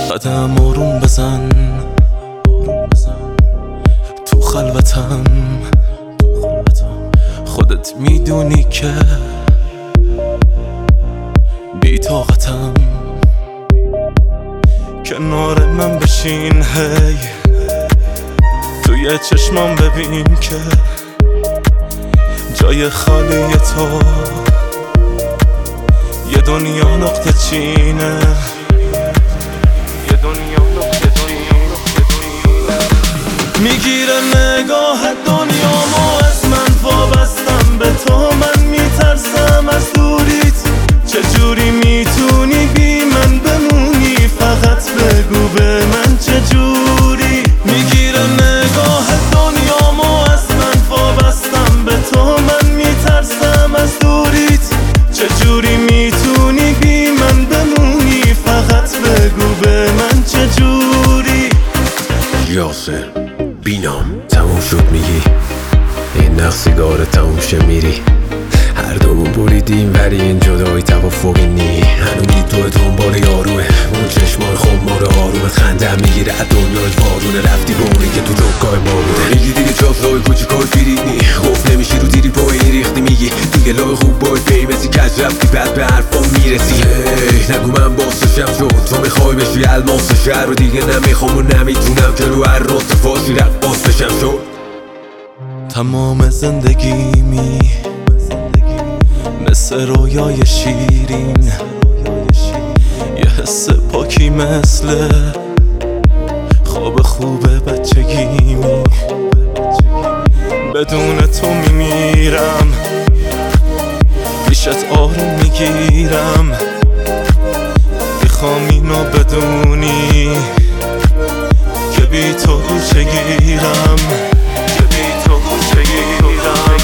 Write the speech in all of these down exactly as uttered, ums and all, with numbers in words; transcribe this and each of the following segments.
قدم آروم بزن تو خلوتم، خودت میدونی که بی طاقتم. کنار من بشین هی، توی چشمام ببین که جای خالی تو یه دنیا نقطه چینه، یه دنیا نقطه چینه. میگیره نگاه دنیامو از من، وابستم به تو، من میترسم از دوریت. چجوری میتونی بی من بمونی؟ فقط بگو به من چجوری. میگیره نگاه دنیامو از من، وابستم به تو، من میترسم از دوریت. چجوری میتونی بی من بمونی؟ فقط بگو به من چجوری. یاسر بینام تموم شد میگی، این نقص سیگار تموم شه میری. هر دومون بریدیم ولی این جدایی توافقی نی. هنوزی تو دنبال یاروه، اون چشمای خمار آرومت خنده میگیره از دنیای وارونه. رفتی به اونی که تو جوکای ما بوده، میگی دیگه چافلای کوچیکای فیرید نی. خوف نمیشی رو دیری پایی ریختی، میگی دیگه لای خوب باید بیمسی کج رفتی بعد به حرفا میرسی. هی نگو من باسشم چون تو میخوای بشی الماس شهر رو. دیگه نمیخوام و نمیتونم که رو هر رتفاشی رقاص بشم شد. تمام زندگیمی مثل رویای شیرین، یه حس پاکی مثل خواب خوب بچگیمی. بدون تو میمیرم، پیشت آروم میگیرم. میخوام اینو بدونی که بی تو گوشه گیرم، که بی تو گوشه گیرم.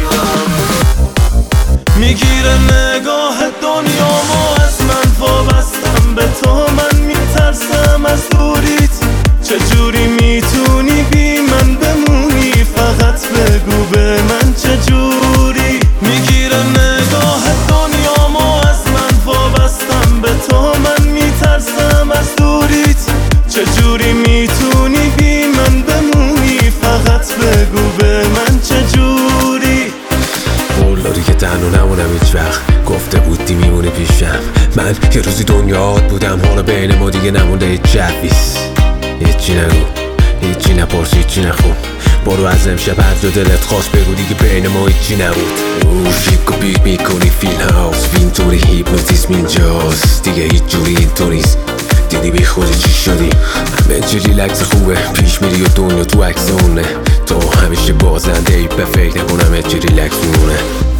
میگیره نگاه دنیامو از من، وابستم به تو، من میترسم از دوریت. چجوری میتونی بی من بمونی؟ فقط بگو به من چجوری. میگیره نگاه دنیامو از من، وابستم به تو، من میترسم از دوریت. چجوری میتونی بی من بمونی؟ فقط بگو به من چجوری. قول که تنها نمونم هیچ وقت، گفته بودی میمونی پیشم. من یه روزی دنیات بودم، حالا بین ما دیگه نمونده هیچ جویز. هیچی نگو، هیچی نپرس، هیچی نخون. برو از امشب هر جا دلت خواست بگو، دیگه بین ما هیچی نبود. او شیک و بیگ میکنی فیل هاوس، وینطوری هیپنوتیسم اینجاست. دیگه هیچ جوری اینطور نیست، دیدی بی خودی چی شدی. همه چی ریلکس خوبه، پیش میری و دنیا تو عکس اونه. تو همیشه بازنده ای، به فکر نکنم همه چی ریلکس میمونه.